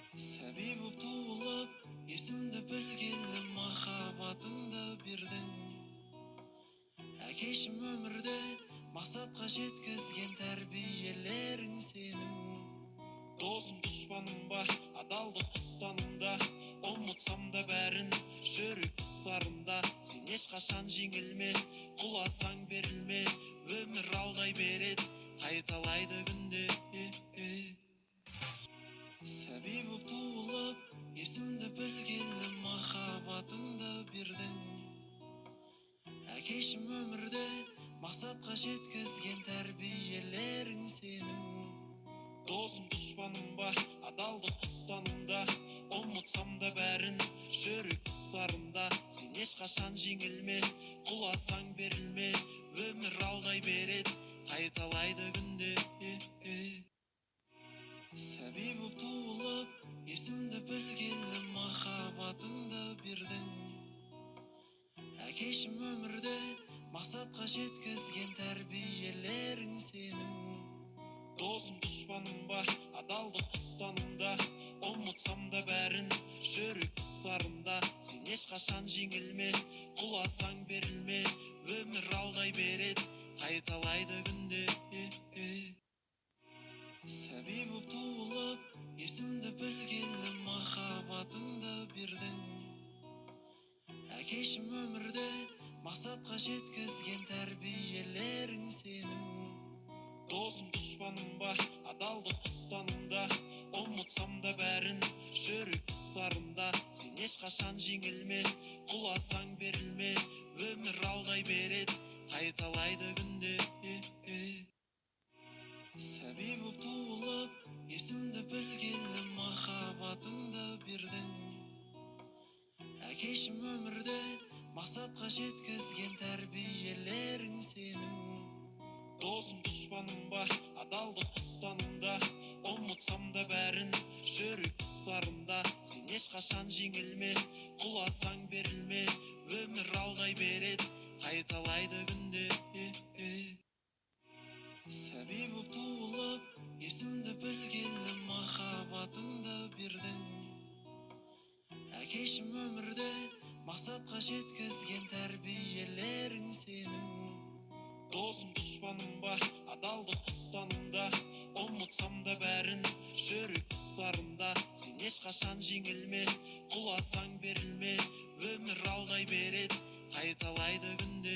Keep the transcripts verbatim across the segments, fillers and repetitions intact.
Сәби боп туылып, есімді білгелі махаббатыңды бердің. Әкешім өмірде мақсатқа жеткізген тәрбиелерің сенің. Досым дұшпаным ба, адалдық ұстанымда, ұмытсам да бәрін жүрек тұстарында. Сен ешқашан жеңілме, құласаң берілме, өмір алдай береді, қайталайды күнде. Сәби боп туылып, есімді білгелі махаббатыңды бердің. Әкешім өмірде мақсатқа жеткізген тәрбиелерің сенің. Досым дұшпаным ба, адалдық ұстанымда, ұмытсам да бәрін жүрек тұстарында. Сен ешқашан жеңілме, құласаң берілме, өмір алдай береді, қайталайды күнде. Сәби боп туылып, есімді білгелі махаббатыңды бердің. Әкешім өмірде мақсатқа жеткізген тәрбиелерің сенің. Досым дұшпаным ба, адалдық ұстанымда, ұмытсам да бәрін жүрек тұстарында. Сен ешқашан жеңілме, құласаң берілме, өмір алдай береді, қайталайды күнде. Сәби боп туылып, есімді білгелі махаббатыңды бердің. Әкешім өмірде мақсатқа жеткізген тәрбиелерің сенің. Досым дұшпаным ба, адалдық ұстанымда, ұмытсам да бәрін жүрек тұстарында. Сен ешқашан жеңілме, құласаң берілме, өмір алдай береді, қайталайды күнде. Сәби боп туылып, есімді білгелі махаббатыңды бердің. Әкешім өмірде мақсатқа жеткізген тәрбиелерің сенің. Досым дұшпаным ба, адалдық ұстанымда, ұмытсам да бәрін жүрек тұстарында. Сен ешқашан жеңілме, құласаң берілме, өмір алдай береді, қайталайды күнде. Сәби боп туылып, есімді білгелі махаббатыңды бердің. Әкешім өмірде мақсатқа жеткізген тәрбиелерің сенің. Досым дұшпаным ба, адалдық ұстанымда, ұмытсам да бәрін жүрек тұстарында. Сен ешқашан жеңілме, құласаң берілме, өмір алдай береді, қайталайды күнде.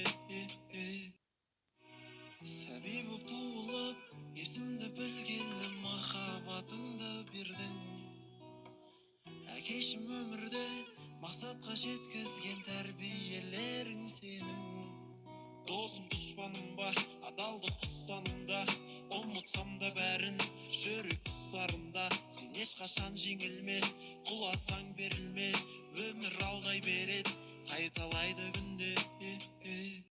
Сәби боп туылып, есімді білгелі махаббатыңды бердің. Әкешім өмірде мақсатқа жеткізген тәрбиелерің сенің. Досым дұшпаным ба, адалдық ұстанымда, ұмытсам да бәрін жүрек тұстарында. Сен ешқашан жеңілме, құласаң берілме, өмір алдай береді, қайталайды күнде.